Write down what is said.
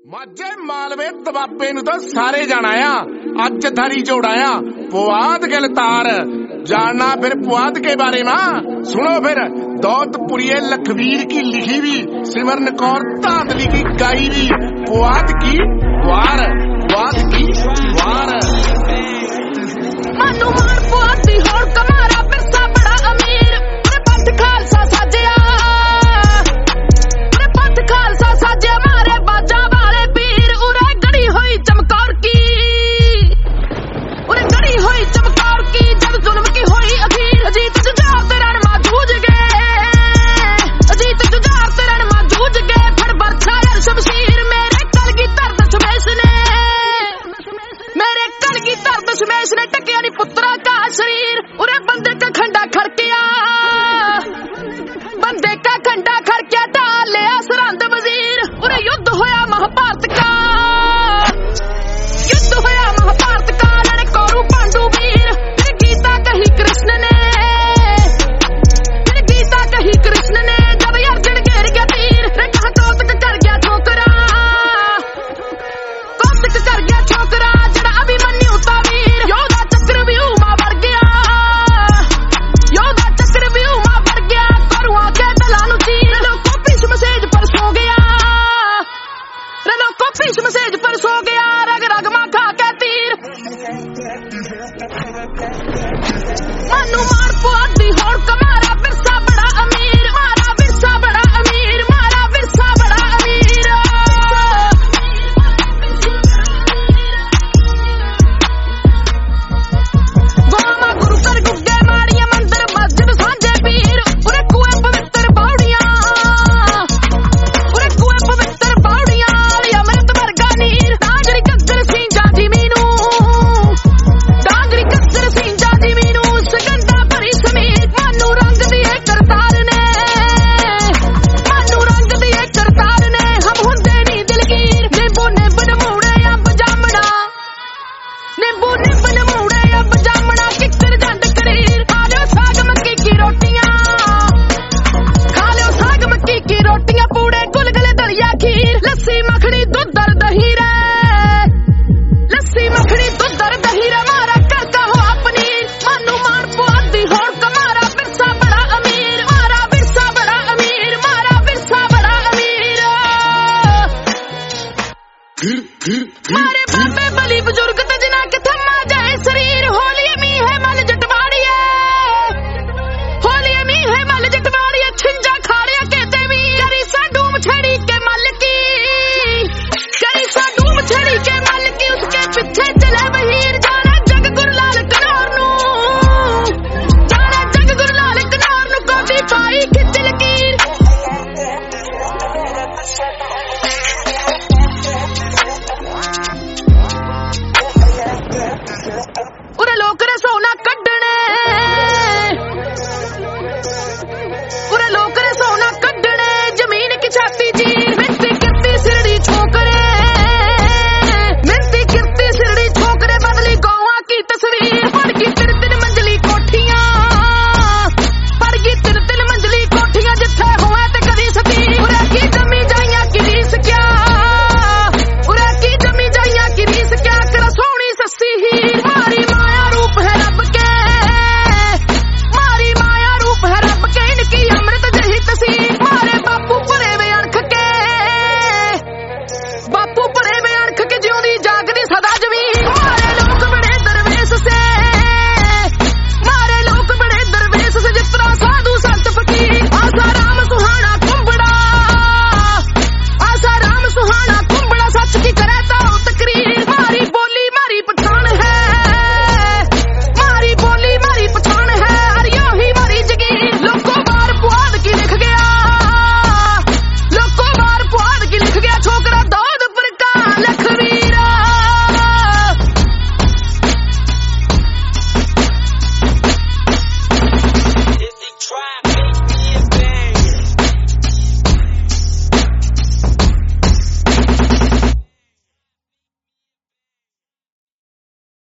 माझे मालवे तबाबे नूं तां सारे जाना आ, अज धरी जोड़ाया पुआध गिलतार जानना फिर पुआध के बारे में सुनो फिर। दौलतपुरी लखवीर की लिखी भी, सिमरन कौर धांधली की गाई भी, पुआध की वार, पुआध की वार। मानू मार पुआध दी होड़ कमारा बिरसा बड़ा अमीर, उरे पंथ खालसा साजिया, उरे पंथ खालसा साजिया मारे बाजा वाले पीर, उरे गड़ी हुई चमकौर की, उरे गड़ी हुई चमकौर की, जब जुल्म की हुई अखीर, अजीत जुझार ते रणमा जूझ गए, अजीत जुझार ते रणमा जूझ गए, फड़ बरछा यार शमशीर, मेरे कलगीधर दशमेश ने, मेरे कलगीधर दशमेश ने टकिया नी पुत्रा का शरीर, उरे बंदे का खंडा खड़किया, बंदे का खंडा खड़किया, डाल लिया सरहंद वजीर, उरे युद्ध होया महाभारत का, युद्ध होया महाभारत का, लड़े कौरव पांडु वीर, फिर गीता कही कृष्ण ने, फिर गीता कही कृष्ण ने, जब अर्जुन घेर गया तीर, रे कहा कौतक कर गया छोकरा, कौतक कर गया छोकरा, जड़ा अभिमन्यु ता वीर, योधा चक्रव्यूह मां बढ़ गया, योधा चक्रव्यूह मां बढ़ गया, करुआ के दला नु चीर, लो को भीष्म सेज पर सो गया, लो को भीष्म सेज पर सो गया, रग रग मां खा के तीर। मानू मार पुआध दी होड़ कमारा बिरसा बड़ा अमीर, मारा बिरसा बड़ा अमीर, मारा बिरसा बड़ा अमीर। गोमा गुरु कर गुग्गे माड़िया मंदिर मस्जिद सांझे पीर, उरे कुएं पवित्र बावड़ियां, उरे कुएं पवित्र बावड़ियां, अमृत वर्गा नीर, डांगरी गग्गर सींजा जिमीनू, डांगरी गग्गर सींजा जिमीनू, सुगंधा भरी समीर, मानू रंग दिए करतार ने, मानू रंग दिए करतार ने, हम हुंदे नी दिलगीर, नींबू निंब नमूड़े अंब जामना, नींबू निंब नमूड़े अंब जामना, किकर जंड करीर, खा लियो साग मक्की की रोटियां, खा लियो साग मक्की की रोटियां, पूड़े गुलगुले दलिया खीर, लस्सी मखनी दूध और दही रे, लस्सी मखनी दूध और दही रे, मारा करता हो अपनी, मानू मार पुआध दी होड़ कमारा बिरसा बड़ा अमीर, मारा बिरसा बड़ा अमीर, मारा बिरसा बड़ा अमीर। मारे बाबे बली बुजुर्ग ते जिन्हां